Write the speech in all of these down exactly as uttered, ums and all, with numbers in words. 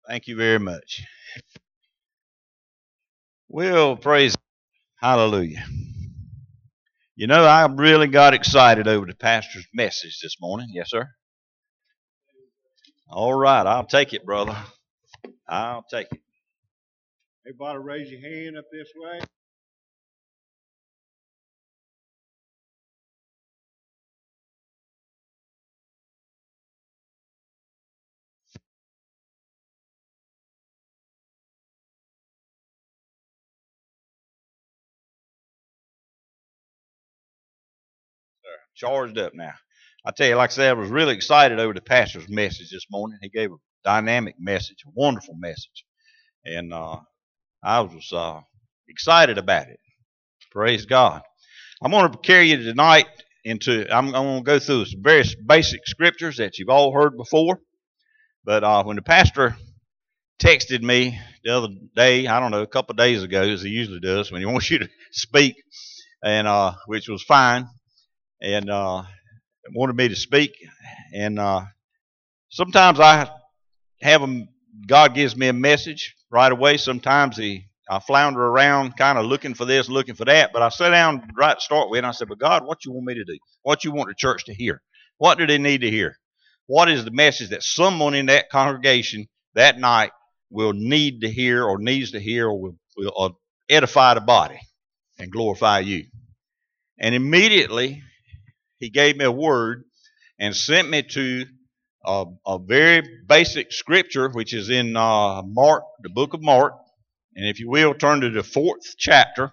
Thank you very much. Well, praise hallelujah. You know, I really got excited over the pastor's message this morning. Yes, sir. All right, I'll take it, brother. I'll take it. Everybody raise your hand up this way. Charged up now. I tell you, like I said, I was really excited over the pastor's message this morning. He gave a dynamic message, a wonderful message. And uh, I was uh, excited about it. Praise God. I'm going to carry you tonight into, I'm, I'm going to go through some various basic scriptures that you've all heard before. But uh, when the pastor texted me the other day, I don't know, a couple of days ago, as he usually does when he wants you to speak, and uh, which was fine, and uh, wanted me to speak. And uh, sometimes I have them, God gives me a message right away. Sometimes he, I flounder around kind of looking for this, looking for that. But I sat down right to start with, and I said, but God, what you want me to do? What you want the church to hear? What do they need to hear? What is the message that someone in that congregation that night will need to hear or needs to hear or will, will uh, edify the body and glorify you? And immediately he gave me a word and sent me to a, a very basic scripture, which is in uh, Mark, the book of Mark. And if you will, turn to the fourth chapter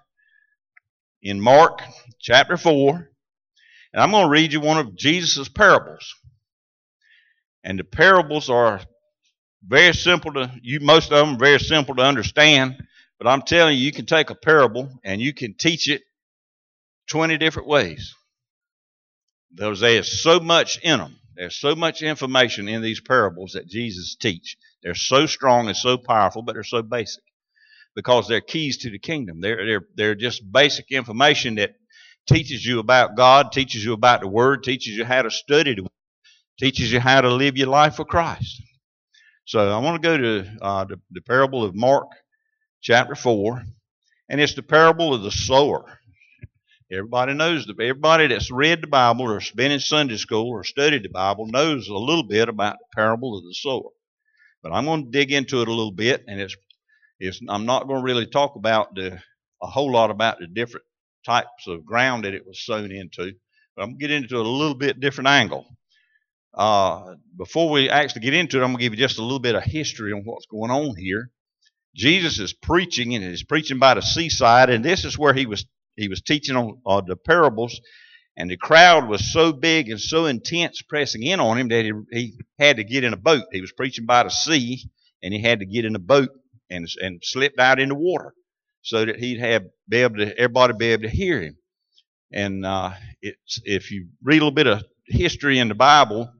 in Mark chapter four. And I'm going to read you one of Jesus' parables. And the parables are very simple to, you most of them are very simple to understand. But I'm telling you, you can take a parable and you can teach it twenty different ways. Because there's so much in them. There's so much information in these parables that Jesus teach. They're so strong and so powerful, but they're so basic. Because they're keys to the kingdom. They're, they're, they're just basic information that teaches you about God, teaches you about the Word, teaches you how to study the Word, teaches you how to live your life for Christ. So I want to go to uh, the, the parable of Mark chapter four, and it's the parable of the sower. Everybody knows, that everybody that's read the Bible or has been in Sunday school or studied the Bible knows a little bit about the parable of the sower. But I'm going to dig into it a little bit, and it's, it's I'm not going to really talk about the a whole lot about the different types of ground that it was sown into, but I'm going to get into it a little bit different angle. Uh, before we actually get into it, I'm going to give you just a little bit of history on what's going on here. Jesus is preaching, and he's preaching by the seaside, and this is where he was he was teaching on uh, the parables, and the crowd was so big and so intense pressing in on him that he, he had to get in a boat. He was preaching by the sea, and he had to get in a boat and and slipped out in the water so that he'd have be able to everybody be able to hear him. And uh, it's if you read a little bit of history in the Bible,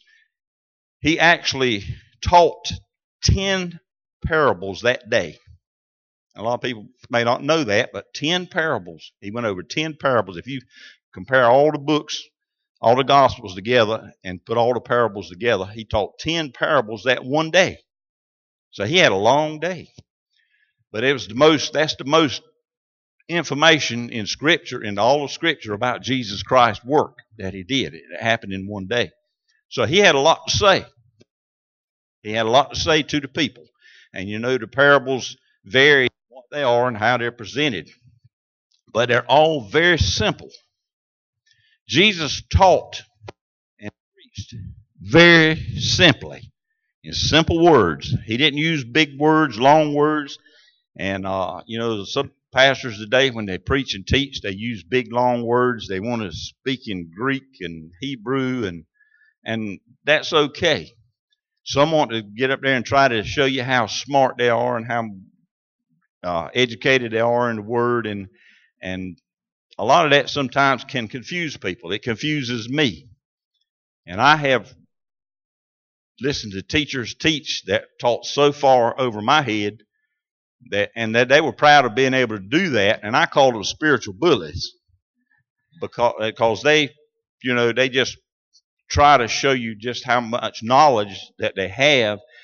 he actually taught ten parables that day. A lot of people may not know that, but ten parables. He went over ten parables. If you compare all the books, all the Gospels together, and put all the parables together, he taught ten parables that one day. So he had a long day. But it was the most, that's the most information in Scripture, in all of Scripture, about Jesus Christ's work that he did. It happened in one day. So he had a lot to say. He had a lot to say to the people. And you know, the parables vary what they are and how they're presented. But they're all very simple. Jesus taught and preached very simply, in simple words. He didn't use big words, long words. And, uh, you know, some pastors today, when they preach and teach, they use big, long words. They want to speak in Greek and Hebrew, and and that's okay. Some want to get up there and try to show you how smart they are and how uh, educated they are in the Word, and and a lot of that sometimes can confuse people. It confuses me. And I have listened to teachers teach that taught so far over my head that, and that they were proud of being able to do that, and I called them spiritual bullies because because they, you know, they just try to show you just how much knowledge that they have,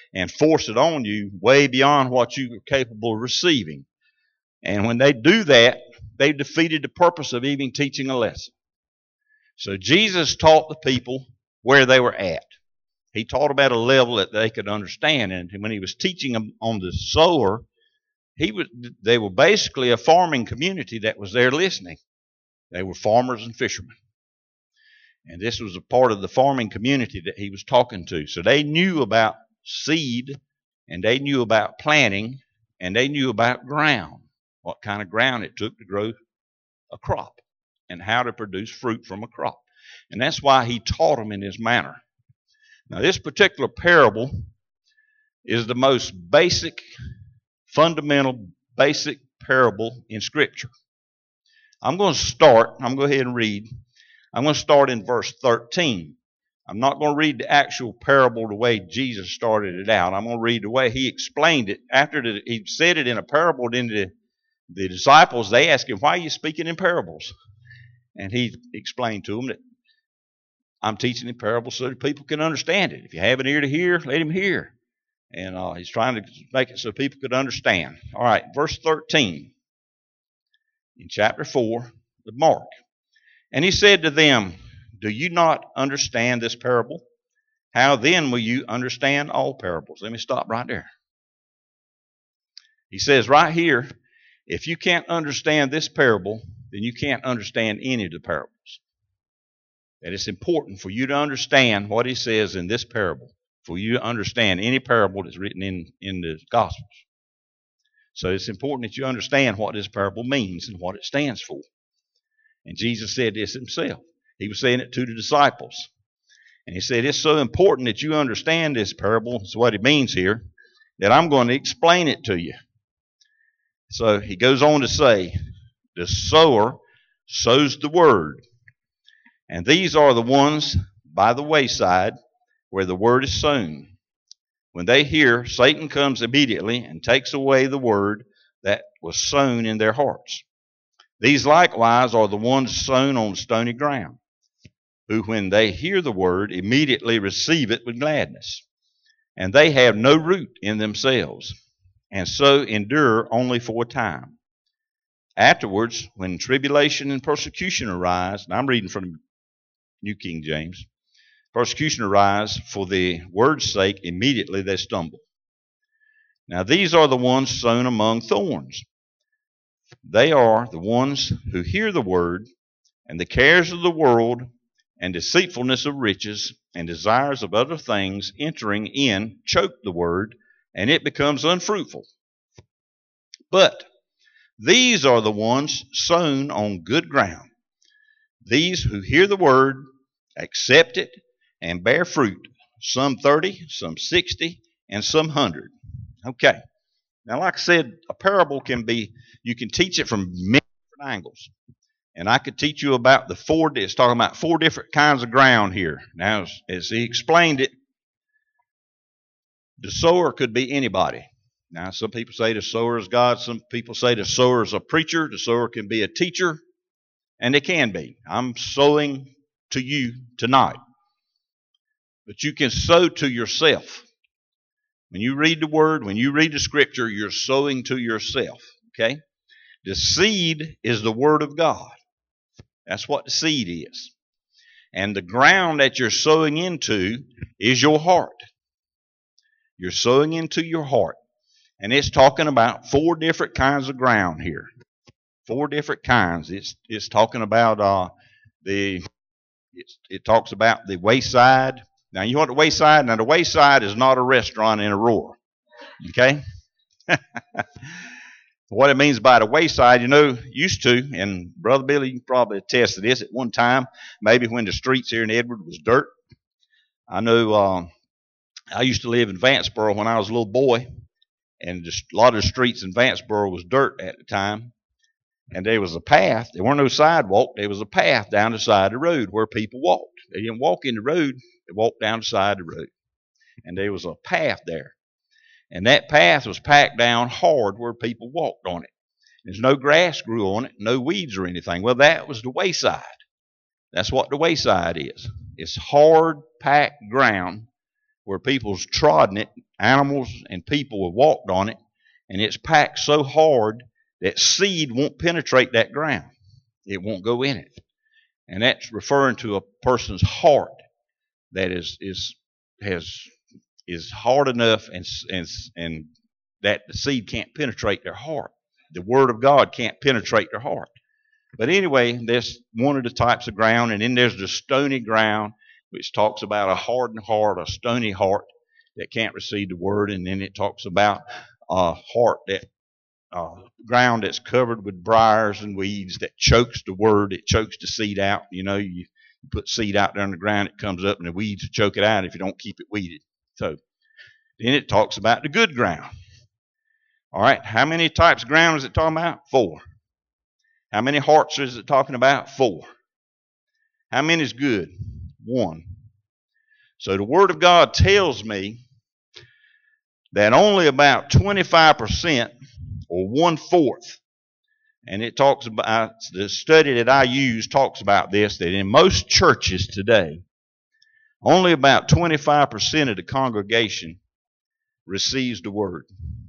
and force it on you way beyond what you are capable of receiving. And when they do that, they defeated the purpose of even teaching a lesson. So Jesus taught the people where they were at. He taught them at a level that they could understand. And when he was teaching them on the sower, he was, they were basically a farming community that was there listening. They were farmers and fishermen. And this was a part of the farming community that he was talking to. So they knew about seed, and they knew about planting, and they knew about ground, what kind of ground it took to grow a crop, and how to produce fruit from a crop. And that's why he taught them in this manner. Now, this particular parable is the most basic, fundamental, basic parable in Scripture. I'm going to start, I'm going to go ahead and read. I'm going to start in verse thirteen. I'm not going to read the actual parable the way Jesus started it out. I'm going to read the way he explained it. After the, he said it in a parable, then the, the disciples, they asked him, why are you speaking in parables? And he explained to them that I'm teaching in parables so that people can understand it. If you have an ear to hear, let him hear. And uh, he's trying to make it so people could understand. All right, verse thirteen in chapter four of Mark. And he said to them, do you not understand this parable? How then will you understand all parables? Let me stop right there. He says right here, if you can't understand this parable, then you can't understand any of the parables. That it's important for you to understand what he says in this parable, for you to understand any parable that's written in, in the Gospels. So it's important that you understand what this parable means and what it stands for. And Jesus said this himself. He was saying it to the disciples. And he said, it's so important that you understand this parable, that's what it means here, that I'm going to explain it to you. So he goes on to say, the sower sows the word. And these are the ones by the wayside where the word is sown. When they hear, Satan comes immediately and takes away the word that was sown in their hearts. These likewise are the ones sown on stony ground, who when they hear the word immediately receive it with gladness. And they have no root in themselves, and so endure only for a time. Afterwards, when tribulation and persecution arise, and I'm reading from New King James, persecution arise for the word's sake, immediately they stumble. Now these are the ones sown among thorns. They are the ones who hear the word, and the cares of the world, and deceitfulness of riches, and desires of other things entering in choke the word, and it becomes unfruitful. But these are the ones sown on good ground. These who hear the word, accept it, and bear fruit, some thirty, some sixty, and some hundred. Okay. Now, like I said, a parable can be, you can teach it from many different angles. And I could teach you about the four, it's talking about four different kinds of ground here. Now, as, as he explained it, the sower could be anybody. Now, some people say the sower is God. Some people say the sower is a preacher. The sower can be a teacher. And they can be. I'm sowing to you tonight. But you can sow to yourself. When you read the word, when you read the scripture, you're sowing to yourself. Okay? The seed is the word of God. That's what the seed is. And the ground that you're sowing into is your heart. You're sowing into your heart. And it's talking about four different kinds of ground here. Four different kinds. It's it's talking about uh, the, it's, it talks about the wayside. Now, you want the wayside? Now, the wayside is not a restaurant in Aurora. Okay? What it means by the wayside, you know, used to, and Brother Billy, you can probably attest to this, at one time, maybe when the streets here in Edward was dirt. I know uh, I used to live in Vanceboro when I was a little boy, and just a lot of the streets in Vanceboro was dirt at the time. And there was a path. There weren't no sidewalk. There was a path down the side of the road where people walked. They didn't walk in the road. They walked down the side of the road. And there was a path there. And that path was packed down hard where people walked on it. There's no grass grew on it, no weeds or anything. Well, that was the wayside. That's what the wayside is. It's hard, packed ground where people's trodden it, animals and people have walked on it, and it's packed so hard that seed won't penetrate that ground. It won't go in it. And that's referring to a person's heart that is is has is hard enough and and and that the seed can't penetrate their heart. The word of God can't penetrate their heart. But anyway, there's one of the types of ground, and then there's the stony ground, which talks about a hardened heart, a stony heart that can't receive the word, and then it talks about a heart that uh, ground that's covered with briars and weeds that chokes the word, it chokes the seed out. You know, you, you put seed out there on the ground, it comes up, and the weeds choke it out if you don't keep it weeded. So then it talks about the good ground. All right, how many types of ground is it talking about? Four. How many hearts is it talking about? Four. How many is good? One. So the Word of God tells me that only about twenty-five percent or one-fourth, and it talks about, the study that I use talks about this, that in most churches today, only about twenty-five percent of the congregation receives the Word.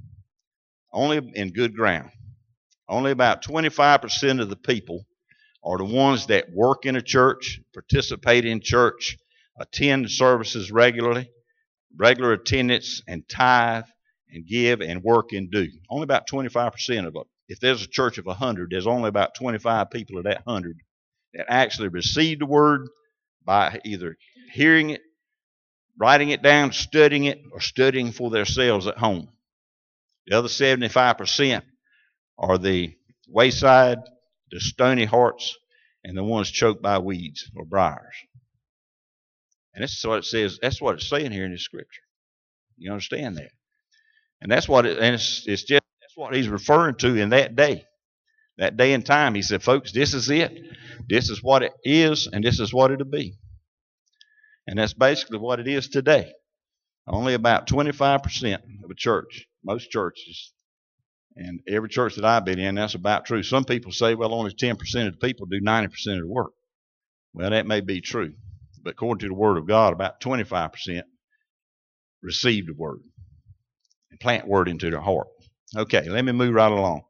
Only in good ground. Only about twenty-five percent of the people are the ones that work in a church, participate in church, attend services regularly, regular attendance, and tithe, and give, and work and do. Only about twenty-five percent of them. If there's a church of one hundred, there's only about twenty-five people of that one hundred that actually receive the word by either hearing it, writing it down, studying it, or studying for themselves at home. The other seventy-five percent are the wayside, the stony hearts, and the ones choked by weeds or briars. And that's what it says. That's what it's saying here in the scripture. You understand that? And that's what it. And it's, it's just that's what he's referring to in that day, that day and time. He said, "Folks, this is it. This is what it is, and this is what it'll be." And that's basically what it is today. Only about twenty-five percent of a church, most churches, and every church that I've been in, that's about true. Some people say, well, only ten percent of the people do ninety percent of the work. Well, that may be true. But according to the Word of God, about twenty-five percent receive the Word and plant Word into their heart. Okay, let me move right along.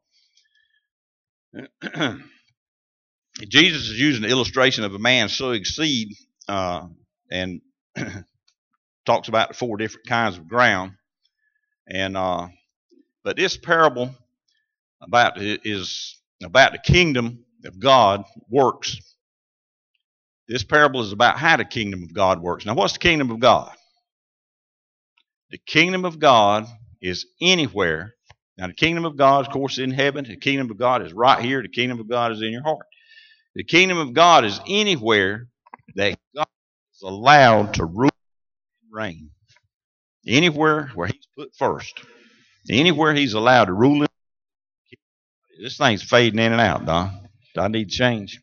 Jesus is using the illustration of a man sowing seed uh, and talks about the four different kinds of ground. And uh, but this parable about is about the kingdom of God works. This parable is about how the kingdom of God works. Now, what's the kingdom of God? The kingdom of God is anywhere. Now, the kingdom of God, of course, is in heaven. The kingdom of God is right here. The kingdom of God is in your heart. The kingdom of God is anywhere that God is allowed to rule and reign. Anywhere where he's put first. Anywhere he's allowed to rule. This thing's fading in and out, Don. Do I need to change?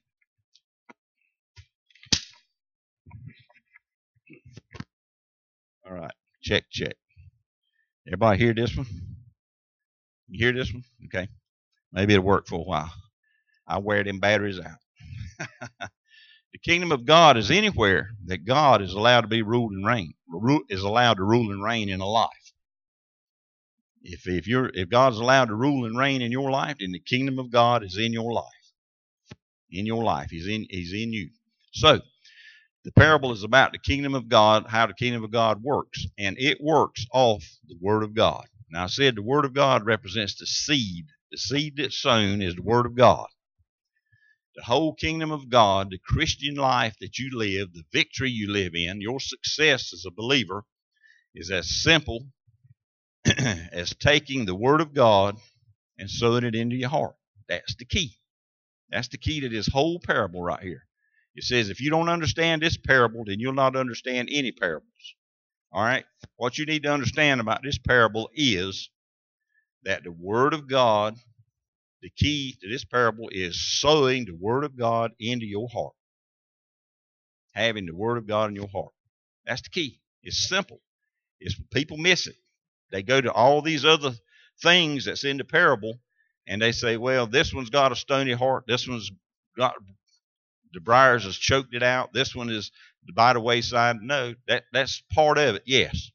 All right. Check, check. Everybody hear this one? You hear this one? Okay. Maybe it'll work for a while. I'll wear them batteries out. The kingdom of God is anywhere that God is allowed to be ruled and reign, is allowed to rule and reign in a life. If if you're if God's allowed to rule and reign in your life, then the kingdom of God is in your life. In your life, He's in He's in you. So the parable is about the kingdom of God, how the kingdom of God works, and it works off the Word of God. Now I said the Word of God represents the seed. The seed that's sown is the Word of God. The whole kingdom of God, the Christian life that you live, the victory you live in, your success as a believer is as simple as taking the Word of God and sowing it into your heart. That's the key. That's the key to this whole parable right here. It says if you don't understand this parable, then you'll not understand any parables. All right? What you need to understand about this parable is that the Word of God, the key to this parable is sowing the Word of God into your heart. Having the Word of God in your heart. That's the key. It's simple. It's people miss it. They go to all these other things that's in the parable, and they say, well, this one's got a stony heart. This one's got the briars has choked it out. This one is by the wayside. No, that, that's part of it, yes.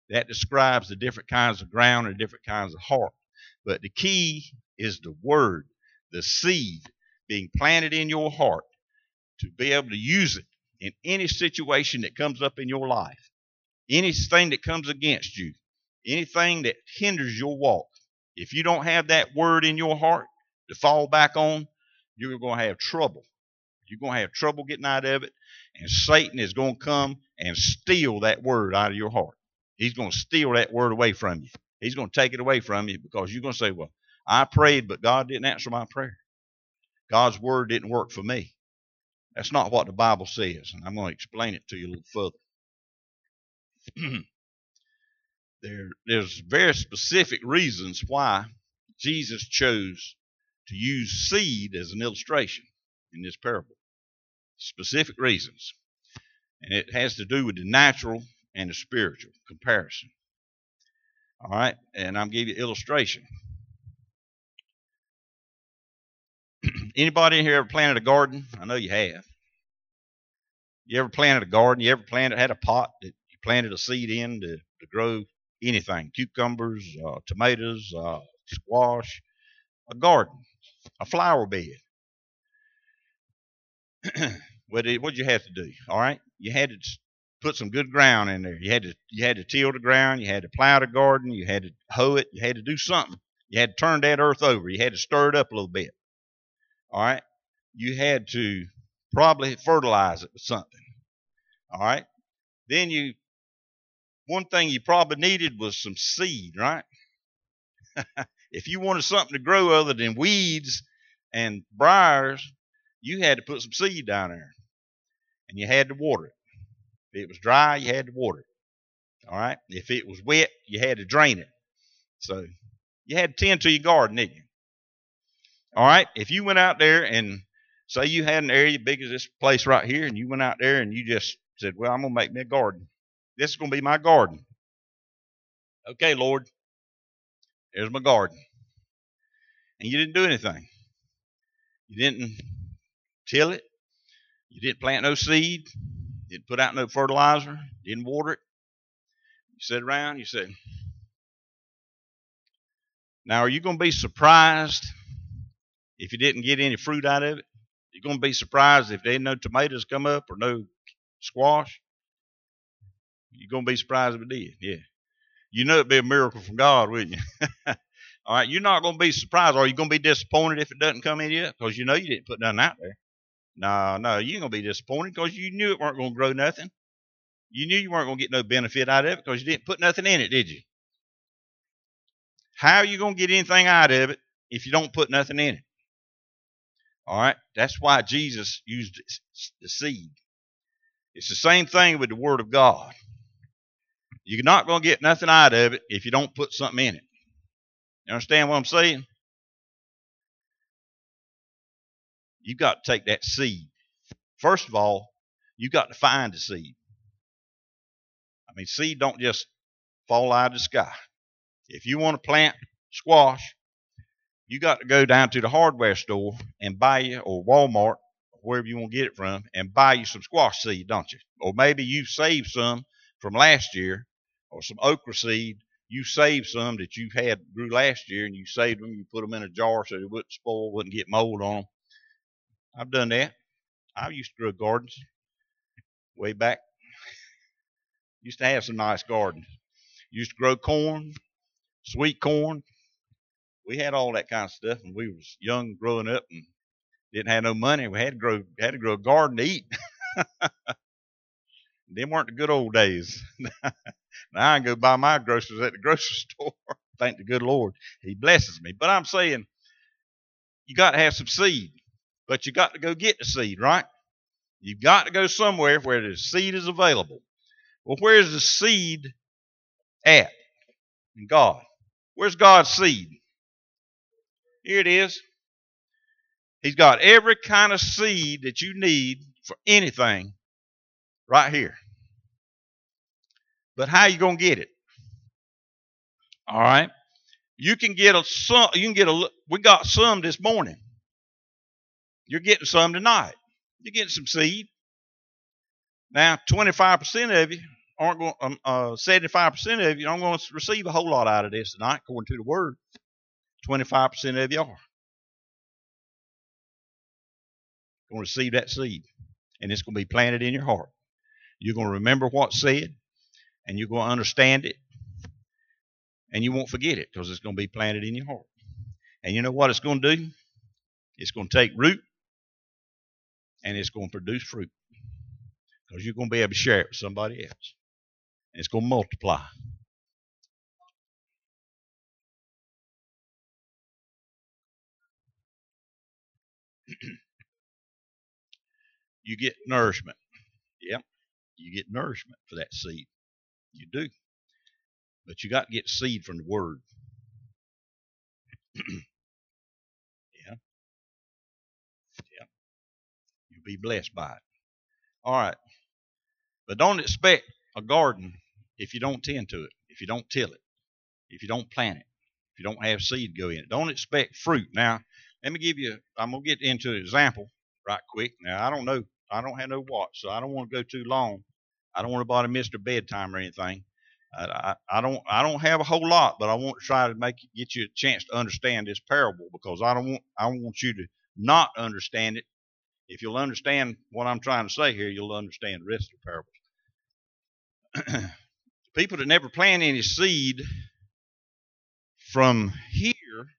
That describes the different kinds of ground and different kinds of heart. But the key is the word, the seed being planted in your heart to be able to use it in any situation that comes up in your life, anything that comes against you, anything that hinders your walk. If you don't have that word in your heart to fall back on, you're going to have trouble. You're going to have trouble getting out of it, and Satan is going to come and steal that word out of your heart. He's going to steal that word away from you. He's going to take it away from you because you're going to say, well, I prayed, but God didn't answer my prayer. God's word didn't work for me. That's not what the Bible says, and I'm going to explain it to you a little further. there, there's very specific reasons why Jesus chose to use seed as an illustration in this parable. Specific reasons. And it has to do with the natural and the spiritual comparison. All right, and I'm giving you an illustration. Anybody in here ever planted a garden? I know you have. You ever planted a garden? You ever planted, had a pot that you planted a seed in to, to grow anything? Cucumbers, uh, tomatoes, uh, squash, a garden, a flower bed. What did you have to do? All right, you had to put some good ground in there. You had to you had to till the ground. You had to plow the garden. You had to hoe it. You had to do something. You had to turn that earth over. You had to stir it up a little bit. All right, you had to probably fertilize it with something. All right, then you one thing you probably needed was some seed, right? If you wanted something to grow other than weeds and briars, you had to put some seed down there, and you had to water it. If it was dry, you had to water it. All right. If it was wet, you had to drain it. So you had to tend to your garden, didn't you? All right. If you went out there and say you had an area big as this place right here, and you went out there and you just said, well, I'm going to make me a garden. This is going to be my garden. Okay, Lord, there's my garden. And you didn't do anything. You didn't till it. You didn't plant no seed. Didn't put out no fertilizer. Didn't water it. You sit around. You said, now are you going to be surprised if you didn't get any fruit out of it? You're going to be surprised if there ain't no tomatoes come up or no squash? You're going to be surprised if it did. Yeah. You know it'd be a miracle from God, wouldn't you? All right. You're not going to be surprised. Or are you going to be disappointed if it doesn't come in yet? Because you know you didn't put nothing out there. No, no, you ain't going to be disappointed because you knew it weren't going to grow nothing. You knew you weren't going to get no benefit out of it because you didn't put nothing in it, did you? How are you going to get anything out of it if you don't put nothing in it? All right. That's why Jesus used the seed. It's the same thing with the Word of God. You're not going to get nothing out of it if you don't put something in it. You understand what I'm saying? You've got to take that seed. First of all, you've got to find the seed. I mean, seed don't just fall out of the sky. If you want to plant squash, you got to go down to the hardware store and buy you, or Walmart, or wherever you want to get it from, and buy you some squash seed, don't you? Or maybe you saved some from last year, or some okra seed. You saved some that you had grew last year, and you saved them. You put them in a jar so they wouldn't spoil, wouldn't get mold on them. I've done that. I used to grow gardens way back. Used to have some nice gardens. Used to grow corn, sweet corn. We had all that kind of stuff when we was young, growing up, and didn't have no money. We had to grow, had to grow a garden to eat. Them weren't the good old days. Now I can go buy my groceries at the grocery store. Thank the good Lord, He blesses me. But I'm saying, you got to have some seed, but you got to go get the seed, right? You've got to go somewhere where the seed is available. Well, where's the seed at? In God. Where's God's seed? Here it is. He's got every kind of seed that you need for anything right here. But how are you going to get it? All right. You can get a some. You can get a. We got some this morning. You're getting some tonight. You're getting some seed. Now, twenty-five percent of you aren't going. Um, uh, seventy-five percent of you aren't going to receive a whole lot out of this tonight, according to the Word. twenty-five percent of you are going to receive that seed, and it's going to be planted in your heart. You're going to remember what's said, and you're going to understand it, and you won't forget it because it's going to be planted in your heart. And you know what it's going to do? It's going to take root, and it's going to produce fruit because you're going to be able to share it with somebody else. And it's going to multiply. You get nourishment. Yep, you get nourishment for that seed. You do. But you got to get seed from the Word. Yeah. Yeah. You'll be blessed by it. All right. But don't expect a garden if you don't tend to it, if you don't till it, if you don't plant it, if you don't have seed go in it. Don't expect fruit. Now, let me give you, I'm going to get into an example right quick. Now, I don't know. I don't have no watch, so I don't want to go too long. I don't want to bother Mister Bedtime or anything. I, I, I don't I don't have a whole lot, but I want to try to make get you a chance to understand this parable because I don't want I want you to not understand it. If you'll understand what I'm trying to say here, you'll understand the rest of the parables. People that never plant any seed from here,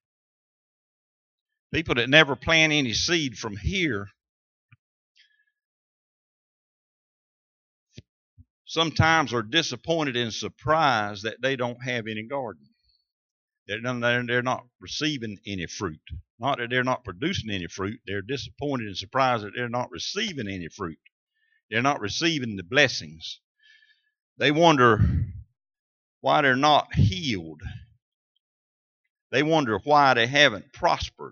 people that never plant any seed from here, sometimes are disappointed and surprised that they don't have any garden. They're, they're not receiving any fruit. Not that they're not producing any fruit. They're disappointed and surprised that they're not receiving any fruit. They're not receiving the blessings. They wonder why they're not healed. They wonder why they haven't prospered.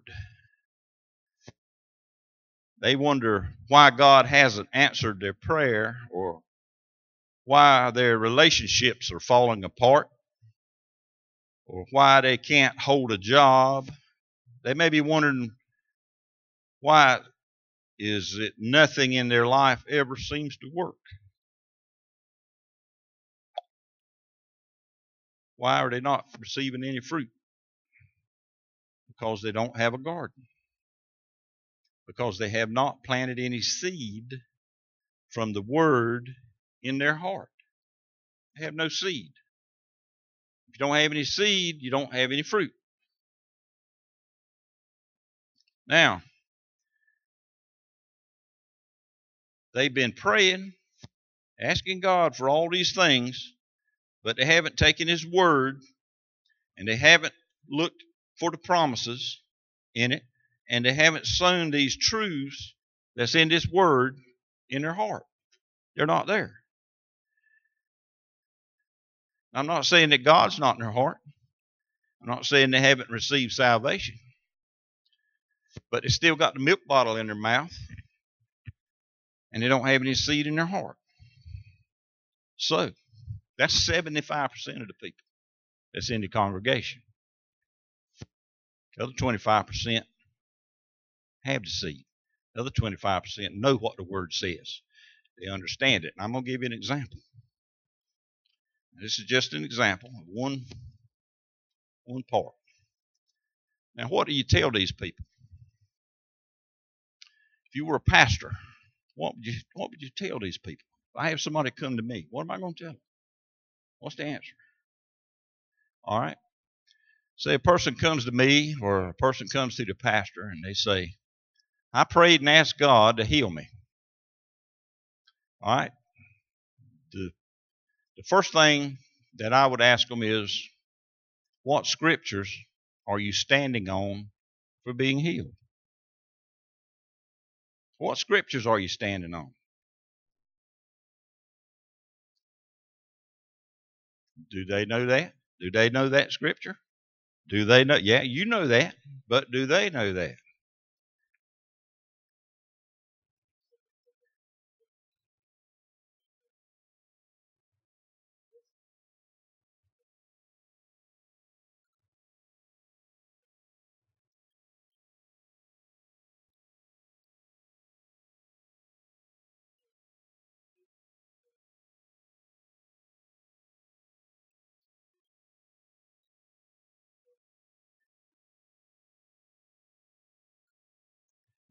They wonder why God hasn't answered their prayer or why their relationships are falling apart or why they can't hold a job. They may be wondering why is it nothing in their life ever seems to work. Why are they not receiving any fruit? Because they don't have a garden. Because they have not planted any seed from the Word in their heart. They have no seed. If you don't have any seed, you don't have any fruit. Now, they've been praying, asking God for all these things, but they haven't taken His Word, and they haven't looked for the promises in it, and they haven't sown these truths that's in this Word in their heart. They're not there. I'm not saying that God's not in their heart. I'm not saying they haven't received salvation. But they still got the milk bottle in their mouth, and they don't have any seed in their heart. So, that's seventy-five percent of the people that's in the congregation. The other twenty-five percent have the seed. The other twenty-five percent know what the Word says. They understand it. And I'm going to give you an example. This is just an example of one, one part. Now, what do you tell these people? If you were a pastor, what would you, what would you tell these people? If I have somebody come to me, what am I going to tell them? What's the answer? All right. Say a person comes to me or a person comes to the pastor and they say, I prayed and asked God to heal me. All right. The, the first thing that I would ask them is, what scriptures are you standing on for being healed? What scriptures are you standing on? Do they know that? Do they know that scripture? Do they know? Yeah, you know that, but do they know that?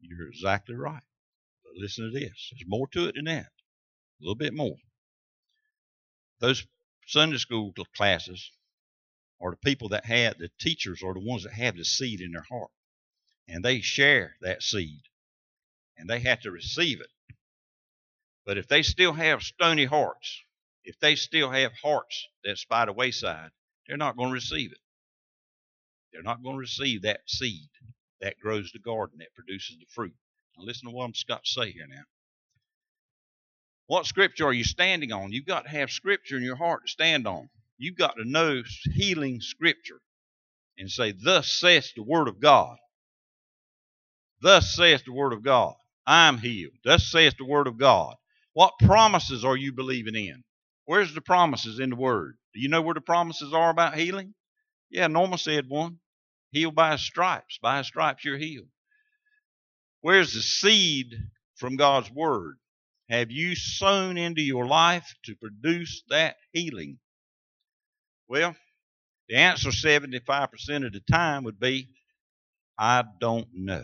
You're exactly right. But listen to this. There's more to it than that. A little bit more. Those Sunday school classes are the people that have, the teachers are the ones that have the seed in their heart. And they share that seed. And they have to receive it. But if they still have stony hearts, if they still have hearts that's by the wayside, they're not going to receive it. They're not going to receive that seed that grows the garden, that produces the fruit. Now listen to what I'm got to say here now. What scripture are you standing on? You've got to have scripture in your heart to stand on. You've got to know healing scripture and say, thus saith the word of God. Thus saith the word of God. I'm healed. Thus saith the word of God. What promises are you believing in? Where's the promises in the word? Do you know where the promises are about healing? Yeah, Norma said one. Healed by his stripes. By his stripes you're healed. Where's the seed from God's word? Have you sown into your life to produce that healing? Well, the answer seventy-five percent of the time would be, I don't know.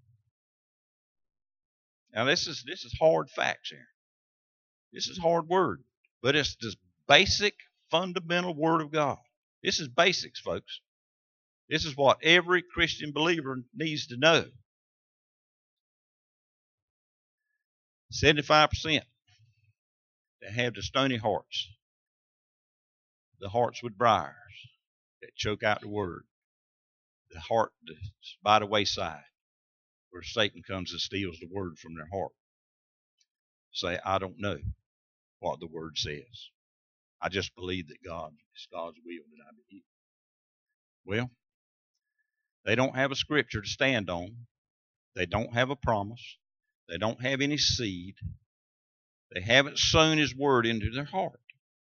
Now this is this is hard facts here. This is hard word. But it's this basic, fundamental word of God. This is basics, folks. This is what every Christian believer needs to know. seventy-five percent that have the stony hearts, the hearts with briars that choke out the word, the heart that's by the wayside where Satan comes and steals the word from their heart. Say, I don't know what the word says. I just believe that God, it's God's will that I be healed. Well, they don't have a scripture to stand on. They don't have a promise. They don't have any seed. They haven't sown his word into their heart.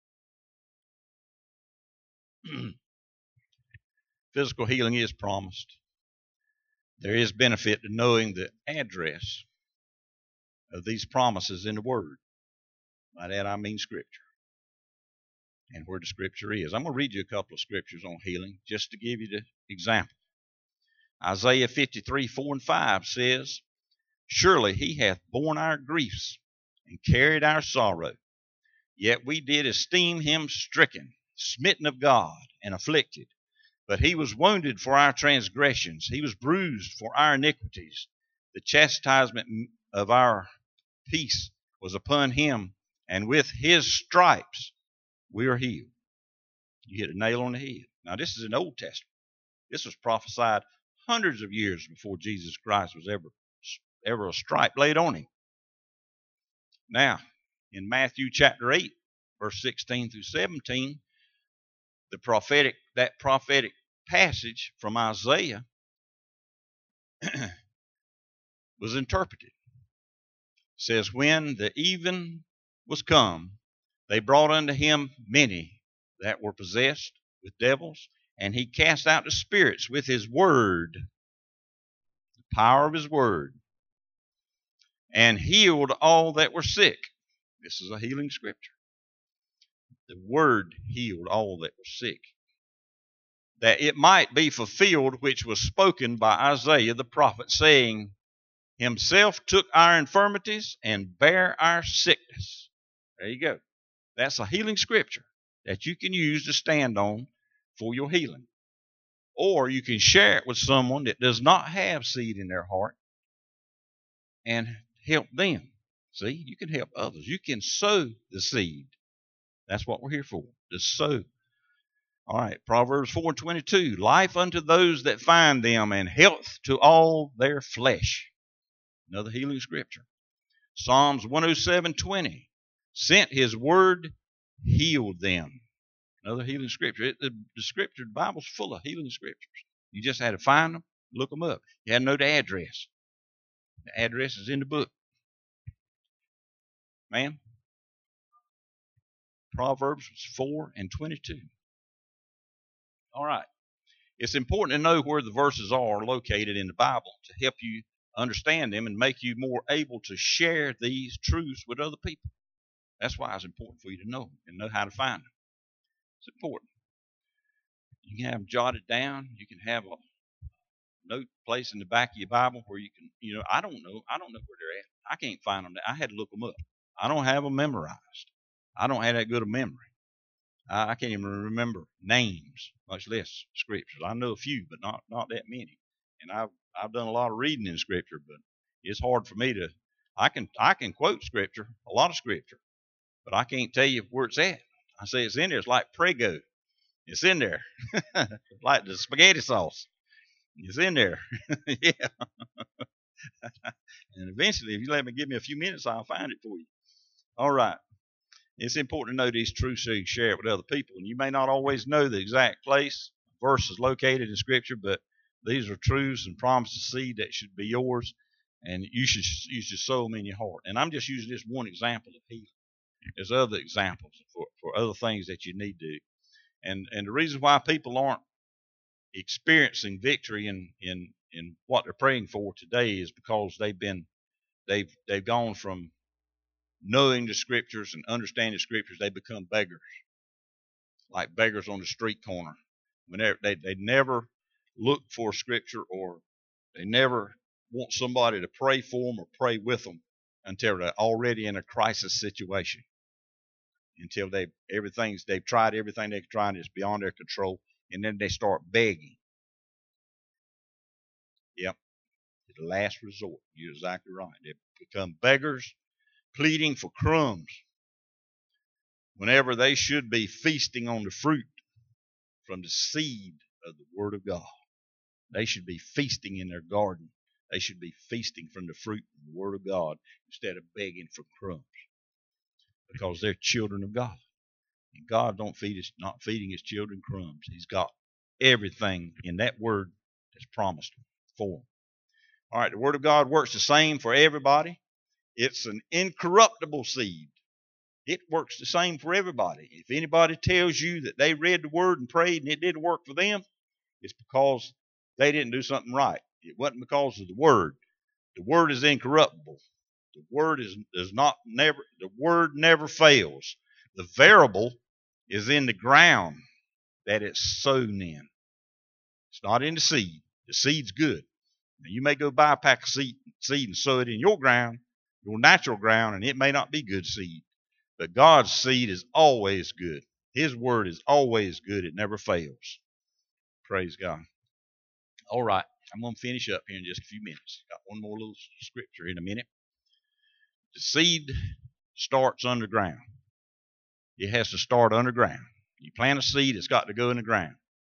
Physical healing is promised. There is benefit to knowing the address of these promises in the word. By that I mean scripture. And where the scripture is. I'm going to read you a couple of scriptures on healing just to give you the example. Isaiah fifty-three, four and five says, surely he hath borne our griefs and carried our sorrow. Yet we did esteem him stricken, smitten of God, and afflicted. But he was wounded for our transgressions. He was bruised for our iniquities. The chastisement of our peace was upon him, and with his stripes we are healed. You hit a nail on the head. Now this is in the Old Testament. This was prophesied hundreds of years before Jesus Christ was ever, ever a stripe laid on him. Now, in Matthew chapter eight, verse sixteen through seventeen, the prophetic, that prophetic passage from Isaiah was interpreted. It says, when the even was come, they brought unto him many that were possessed with devils, and he cast out the spirits with his word, the power of his word, and healed all that were sick. This is a healing scripture. The word healed all that were sick, that it might be fulfilled which was spoken by Isaiah the prophet, saying, himself took our infirmities and bare our sickness. There you go. That's a healing scripture that you can use to stand on for your healing. Or you can share it with someone that does not have seed in their heart and help them. See, you can help others. You can sow the seed. That's what we're here for, to sow. All right, Proverbs four and twenty-two, life unto those that find them, and health to all their flesh. Another healing scripture. Psalms one oh seven, twenty, sent his word, healed them. Another healing scripture. It, the, the scripture, the Bible's full of healing scriptures. You just had to find them, look them up. You had to know the address. The address is in the book. Ma'am? Proverbs four and twenty-two. All right. It's important to know where the verses are located in the Bible to help you understand them and make you more able to share these truths with other people. That's why it's important for you to know them and know how to find them. It's important. You can have them jotted down. You can have a note place in the back of your Bible where you can, you know, I don't know. I don't know where they're at. I can't find them. I had to look them up. I don't have them memorized. I don't have that good a memory. I, I can't even remember names, much less scriptures. I know a few, but not not that many. And I've I've done a lot of reading in Scripture, but it's hard for me to. I can I can quote Scripture, a lot of Scripture, but I can't tell you where it's at. I say it's in there. It's like Prego. It's in there, like the spaghetti sauce. It's in there. Yeah. And eventually, if you let me give me a few minutes, I'll find it for you. All right. It's important to know these truths so you can share it with other people. And you may not always know the exact place verse is located in Scripture, but these are truths and promises seed that should be yours, and you should you should sow them in your heart. And I'm just using this one example of healing. There's other examples for, for other things that you need to. And and the reason why people aren't experiencing victory in in in what they're praying for today is because they've been they've they've gone from knowing the Scriptures and understanding the Scriptures, they become beggars, like beggars on the street corner. Whenever they they never look for Scripture, or they never want somebody to pray for them or pray with them until they're already in a crisis situation. Until they everything's they've tried everything they can try and it's beyond their control, and then they start begging. Yep, the last resort. You're exactly right. They become beggars, pleading for crumbs, whenever they should be feasting on the fruit from the seed of the Word of God. They should be feasting in their garden. They should be feasting from the fruit of the Word of God instead of begging for crumbs, because they're children of God. And God don't feed us, not feeding His children crumbs. He's got everything in that Word that's promised for them. All right, the Word of God works the same for everybody. It's an incorruptible seed. It works the same for everybody. If anybody tells you that they read the Word and prayed and it didn't work for them, it's because they didn't do something right. It wasn't because of the Word. The Word is incorruptible. The Word is does not never. The Word never fails. The variable is in the ground that it's sown in. It's not in the seed. The seed's good. Now, you may go buy a pack of seed, seed and sow it in your ground, your natural ground, and it may not be good seed. But God's seed is always good. His Word is always good. It never fails. Praise God. All right. I'm going to finish up here in just a few minutes. Got one more little scripture in a minute. The seed starts underground. It has to start underground. You plant a seed, it's got to go in the ground.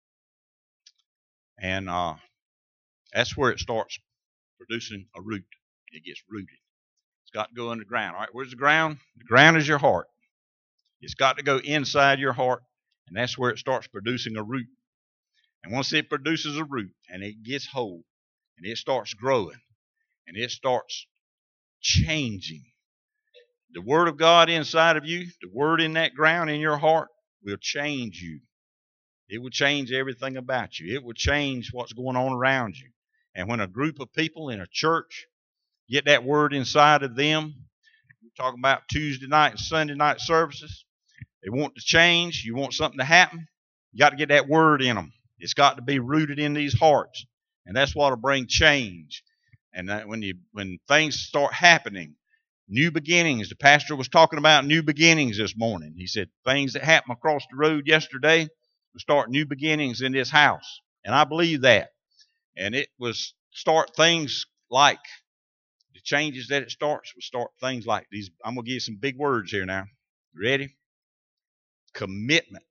And uh, that's where it starts producing a root. It gets rooted. It's got to go underground. All right, where's the ground? The ground is your heart. It's got to go inside your heart, and that's where it starts producing a root. And once it produces a root and it gets whole and it starts growing and it starts changing, the Word of God inside of you, the Word in that ground in your heart will change you. It will change everything about you. It will change what's going on around you. And when a group of people in a church get that Word inside of them, we're talking about Tuesday night and Sunday night services, they want to change, you want something to happen, you got to get that Word in them. It's got to be rooted in these hearts. And that's what will bring change. And that when you when things start happening, new beginnings. The pastor was talking about new beginnings this morning. He said things that happened across the road yesterday will start new beginnings in this house. And I believe that. And it was start things like the changes that it starts will start things like these. I'm going to give you some big words here now. You ready? Commitment.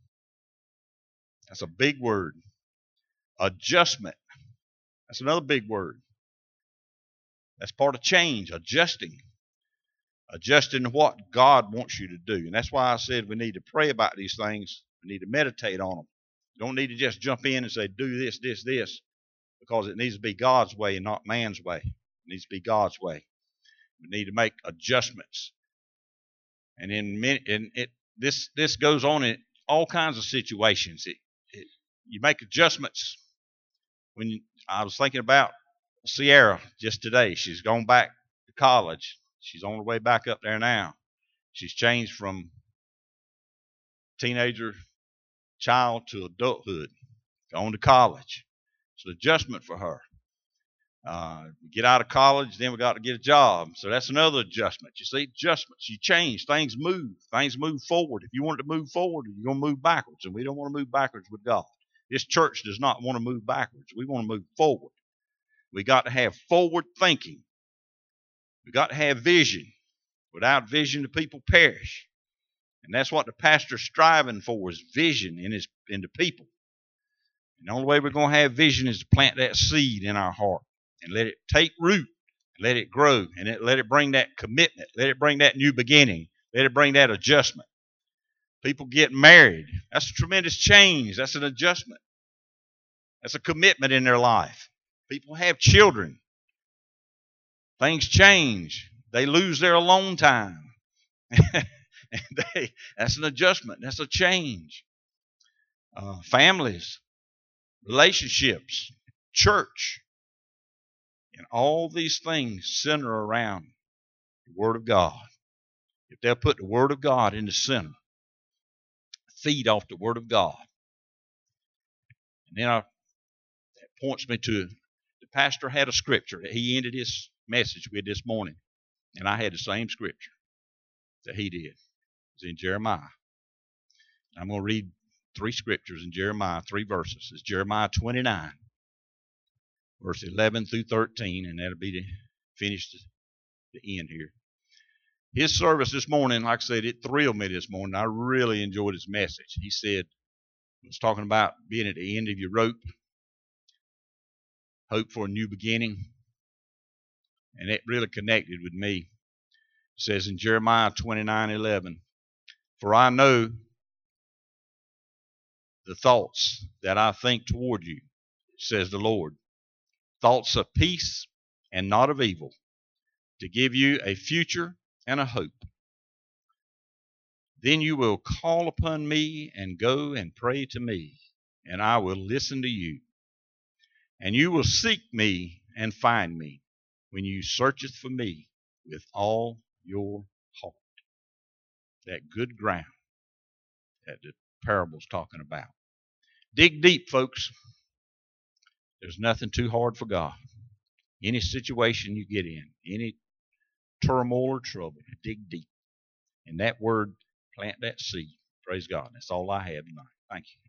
That's a big word. Adjustment. That's another big word. That's part of change, adjusting. Adjusting to what God wants you to do. And that's why I said we need to pray about these things. We need to meditate on them. You don't need to just jump in and say, do this, this, this, because it needs to be God's way and not man's way. It needs to be God's way. We need to make adjustments. And in, in it, this this goes on in all kinds of situations. It, it, you make adjustments. When you, I was thinking about Sierra just today. She's gone back to college. She's on her way back up there now. She's changed from teenager child to adulthood, gone to college. It's an adjustment for her. Uh, we get out of college, then we got to get a job. So that's another adjustment. You see, adjustments. You change. Things move. Things move forward. If you want to move forward, you're going to move backwards. And we don't want to move backwards with God. This church does not want to move backwards. We want to move forward. We got to have forward thinking. We got to have vision. Without vision, the people perish. And that's what the pastor's striving for, is vision in his in the people. And the only way we're going to have vision is to plant that seed in our heart and let it take root, let it grow, and it, let it bring that commitment, let it bring that new beginning, let it bring that adjustment. People get married. That's a tremendous change. That's an adjustment. That's a commitment in their life. People have children. Things change. They lose their alone time. and they, that's an adjustment. That's a change. Uh, families, relationships, church, and all these things center around the Word of God. If they'll put the Word of God in the center, feed off the Word of God. And then I, that points me to, the pastor had a scripture that he ended his message with this morning. And I had the same scripture that he did. It's in Jeremiah. I'm going to read three scriptures in Jeremiah, three verses. It's Jeremiah twenty-nine, verse eleven through thirteen, and that'll be the finish the, the end here. His service this morning, like I said, it thrilled me this morning. I really enjoyed his message. He said, he was talking about being at the end of your rope, hope for a new beginning, and it really connected with me. It says in Jeremiah twenty-nine eleven, for I know the thoughts that I think toward you, says the Lord, thoughts of peace and not of evil, to give you a future and a hope. Then you will call upon me and go and pray to me, and I will listen to you. And you will seek me and find me when you searcheth for me with all your heart. That good ground that the parable's talking about. Dig deep, folks. There's nothing too hard for God. Any situation you get in, any turmoil or trouble, dig deep. And that word, plant that seed. Praise God. That's all I have tonight. Thank you.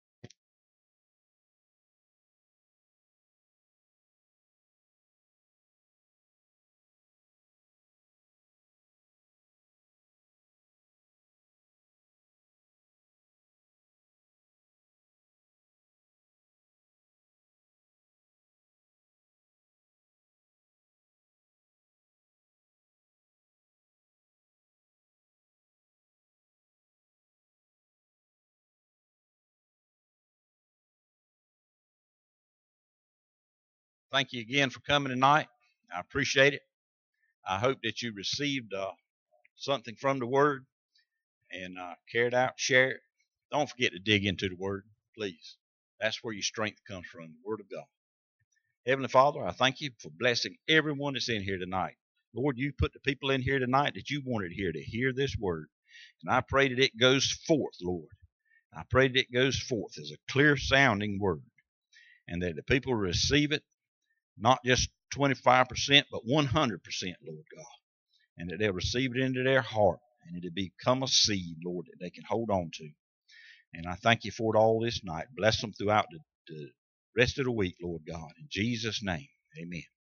Thank you again for coming tonight. I appreciate it. I hope that you received uh, something from the Word and uh, carried out, share it. Don't forget to dig into the Word, please. That's where your strength comes from, the Word of God. Heavenly Father, I thank you for blessing everyone that's in here tonight. Lord, you put the people in here tonight that you wanted here to hear this Word. And I pray that it goes forth, Lord. I pray that it goes forth as a clear sounding Word. And that the people receive it, not just twenty-five percent, but one hundred percent, Lord God. And that they'll receive it into their heart. And it'll become a seed, Lord, that they can hold on to. And I thank you for it all this night. Bless them throughout the, the rest of the week, Lord God. In Jesus' name, amen.